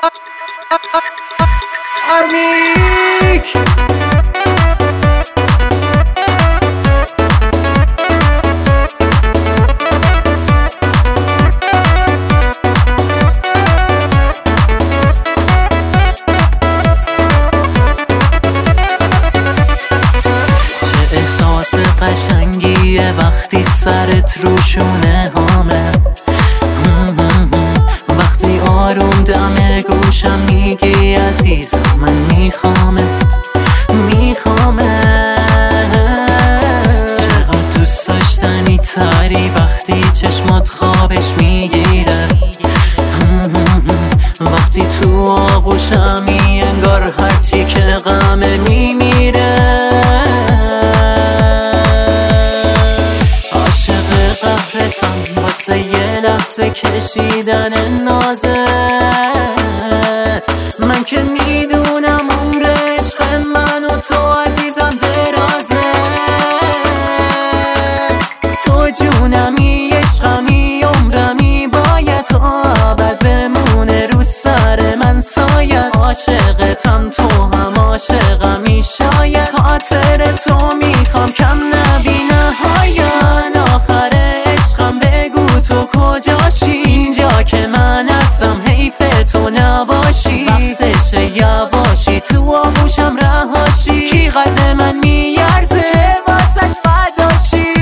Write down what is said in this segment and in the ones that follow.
آرمیک چه احساس قشنگیه وقتی سرت رو شونه هامه، وقتی آروم دم گوشم میگی عزیزم من میخوامت چقدر دوست داشتنی تری وقتی چشمات خوابش میگیره، وقتی تو آغوشمی انگار هرچی که غمه میمیره. عاشق قهرتم واسه یه لحظه کشیدن نازت، من که میدونم عمر عشق من و تو عزیزم درازه، تو جونمی عشقمی عمرمی باید تا ابد بمونه رو سر من سایت. عاشقتم تو هم عاشقمی شاید، خاطر تو میخوام کم نبی نهایت. آخر عشقم بگو تو کجاشی، اینجا که من هستم حیف تو نباشی. وقتشه یواشی تو آغوشم رهاشی، کی قد من میارزه واسش بداشی.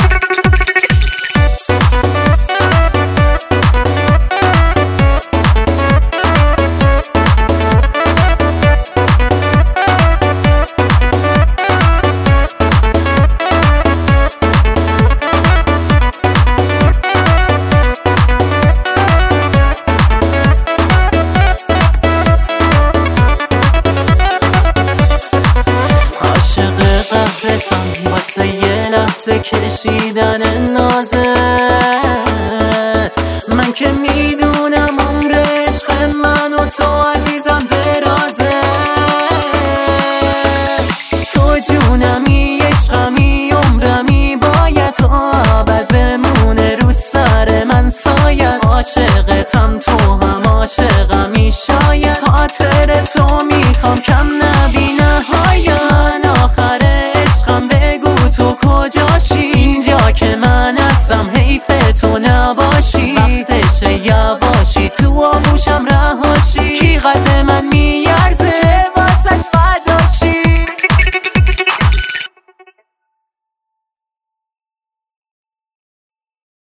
واسه یه لحظه کشیدن نازت، من که میدونم عمر عشق من و تو عزیزم درازه، تو جونمی عشقمی عمرمی باید تا ابد بمونه رو سر من سایت. عاشقتم تو هم عاشقمی شاید، خاطر تو میخوام کم نبی نهایت. آخر عشقم بگو تو کجاشی، اینجا که من هستم حیف تو نباشی. وقتشه یواشی تو آغوشم رهاشی، کی قد من